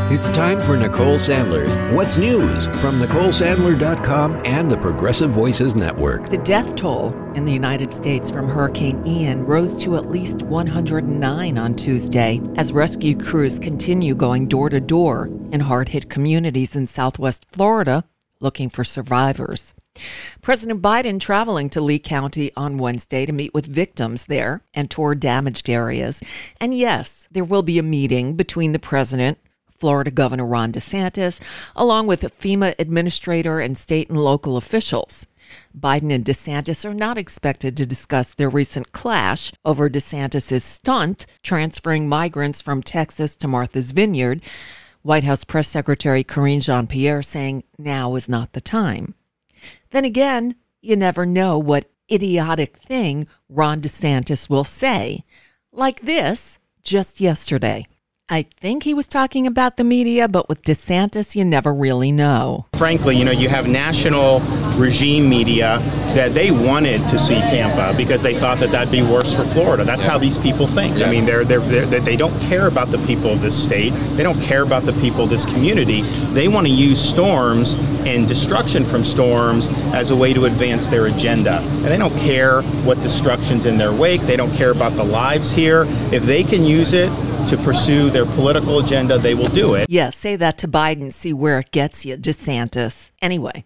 It's time for Nicole Sandler's What's News from NicoleSandler.com and the Progressive Voices Network. The death toll in the United States from Hurricane Ian rose to at least 109 on Tuesday as rescue crews continue going door to door in hard-hit communities in southwest Florida looking for survivors. President Biden traveling to Lee County on Wednesday to meet with victims there and tour damaged areas. And yes, there will be a meeting between the president, Florida Governor Ron DeSantis, along with FEMA administrator and state and local officials. Biden and DeSantis are not expected to discuss their recent clash over DeSantis' stunt transferring migrants from Texas to Martha's Vineyard. White House Press Secretary Karine Jean-Pierre saying now is not the time. Then again, you never know what idiotic thing Ron DeSantis will say. Like this just yesterday. I think he was talking about the media, but with DeSantis, you never really know. Frankly, you have national regime media that they wanted to see Tampa because they thought that that'd be worse for Florida. That's how these people think. I mean, they don't care about the people of this state. They don't care about the people of this community. They want to use storms and destruction from storms as a way to advance their agenda. And they don't care what destruction's in their wake. They don't care about the lives here. If they can use it to pursue their political agenda, they will do it. Yeah, say that to Biden, see where it gets you, DeSantis. Anyway,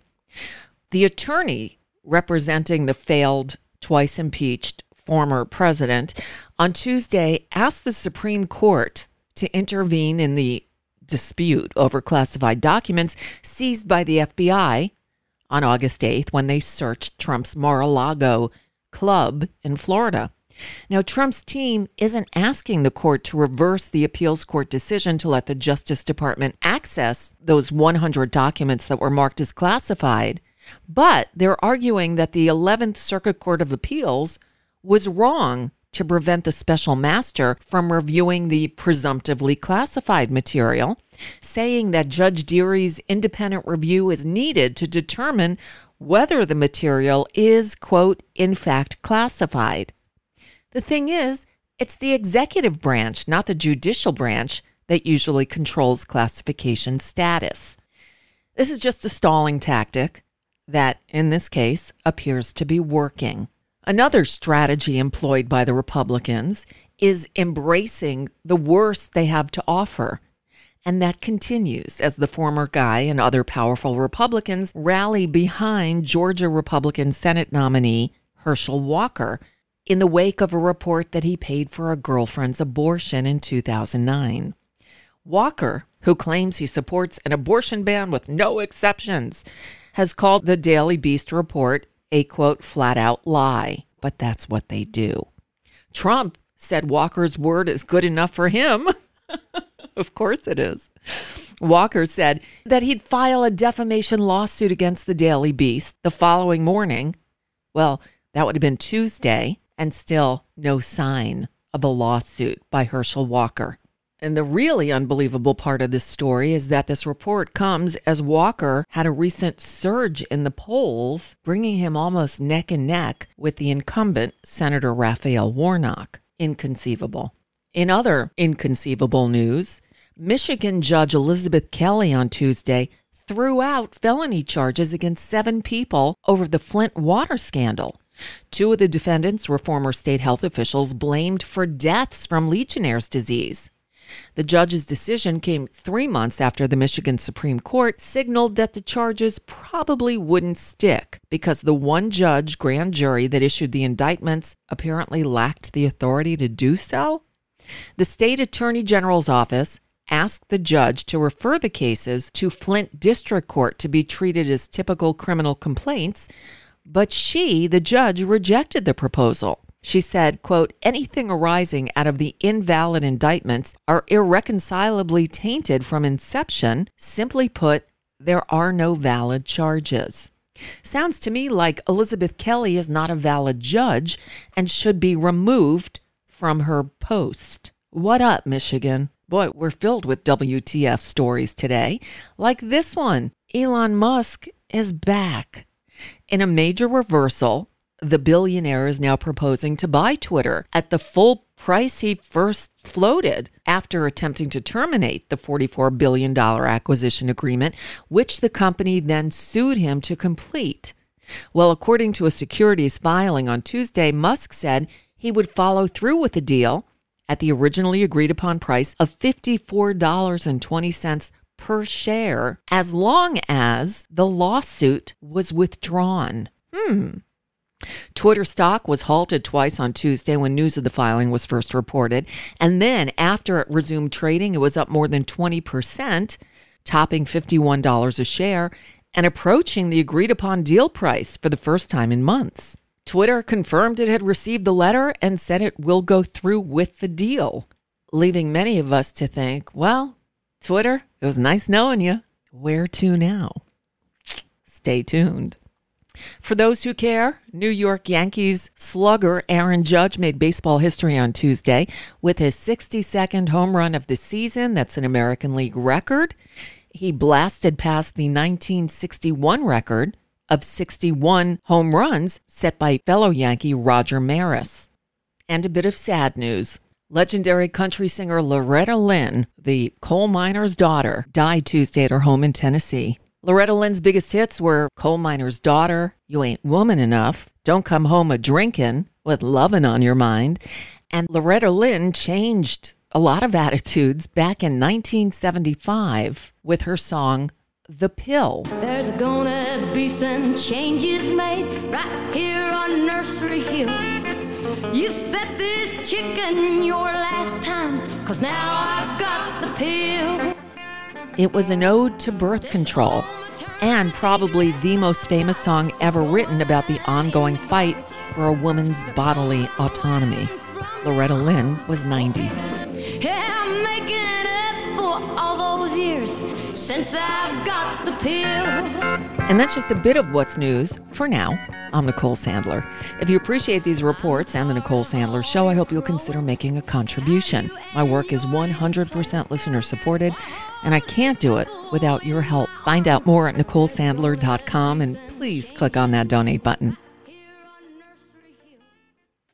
the attorney representing the failed, twice impeached former president on Tuesday asked the Supreme Court to intervene in the dispute over classified documents seized by the FBI on August 8th when they searched Trump's Mar-a-Lago club in Florida. Now, Trump's team isn't asking the court to reverse the appeals court decision to let the Justice Department access those 100 documents that were marked as classified, but they're arguing that the 11th Circuit Court of Appeals was wrong to prevent the special master from reviewing the presumptively classified material, saying that Judge Deary's independent review is needed to determine whether the material is, quote, in fact classified. The thing is, it's the executive branch, not the judicial branch, that usually controls classification status. This is just a stalling tactic that, in this case, appears to be working. Another strategy employed by the Republicans is embracing the worst they have to offer. And that continues as the former guy and other powerful Republicans rally behind Georgia Republican Senate nominee Herschel Walker, in the wake of a report that he paid for a girlfriend's abortion in 2009. Walker, who claims he supports an abortion ban with no exceptions, has called the Daily Beast report a, quote, flat-out lie. But that's what they do. Trump said Walker's word is good enough for him. Of course it is. Walker said that he'd file a defamation lawsuit against the Daily Beast the following morning. Well, that would have been Tuesday. And still no sign of a lawsuit by Herschel Walker. And the really unbelievable part of this story is that this report comes as Walker had a recent surge in the polls, bringing him almost neck and neck with the incumbent Senator Raphael Warnock. Inconceivable. In other inconceivable news, Michigan Judge Elizabeth Kelly on Tuesday threw out felony charges against 7 people over the Flint water scandal. 2 of the defendants were former state health officials blamed for deaths from Legionnaire's disease. The judge's decision came 3 months after the Michigan Supreme Court signaled that the charges probably wouldn't stick because the one-judge grand jury that issued the indictments apparently lacked the authority to do so. The state attorney general's office asked the judge to refer the cases to Flint District Court to be treated as typical criminal complaints, but the judge, rejected the proposal. She said, quote, anything arising out of the invalid indictments are irreconcilably tainted from inception. Simply put, there are no valid charges. Sounds to me like Elizabeth Kelly is not a valid judge and should be removed from her post. What up, Michigan? Boy, we're filled with WTF stories today. Like this one, Elon Musk is back. In a major reversal, the billionaire is now proposing to buy Twitter at the full price he first floated after attempting to terminate the $44 billion acquisition agreement, which the company then sued him to complete. Well, according to a securities filing on Tuesday, Musk said he would follow through with the deal at the originally agreed upon price of $54.20 per share, as long as the lawsuit was withdrawn. Twitter stock was halted twice on Tuesday when news of the filing was first reported. And then after it resumed trading, it was up more than 20%, topping $51 a share and approaching the agreed upon deal price for the first time in months. Twitter confirmed it had received the letter and said it will go through with the deal, leaving many of us to think, well, Twitter, it was nice knowing you. Where to now? Stay tuned. For those who care, New York Yankees slugger Aaron Judge made baseball history on Tuesday with his 62nd home run of the season. That's an American League record. He blasted past the 1961 record of 61 home runs set by fellow Yankee Roger Maris. And a bit of sad news. Legendary country singer Loretta Lynn, the coal miner's daughter, died Tuesday at her home in Tennessee. Loretta Lynn's biggest hits were Coal Miner's Daughter, You Ain't Woman Enough, Don't Come Home A-Drinkin' with Lovin' on Your Mind. And Loretta Lynn changed a lot of attitudes back in 1975 with her song, The Pill. There's gonna be some changes made right here on Nursery Hill. You set this chicken your last time, 'cause now I've got the pill. It was an ode to birth control and probably the most famous song ever written about the ongoing fight for a woman's bodily autonomy. Loretta Lynn was 90. Yeah, I'm making up for all those years since I've got the pill. And that's just a bit of what's news for now. I'm Nicole Sandler. If you appreciate these reports and the Nicole Sandler Show, I hope you'll consider making a contribution. My work is 100% listener supported, and I can't do it without your help. Find out more at NicoleSandler.com and please click on that donate button.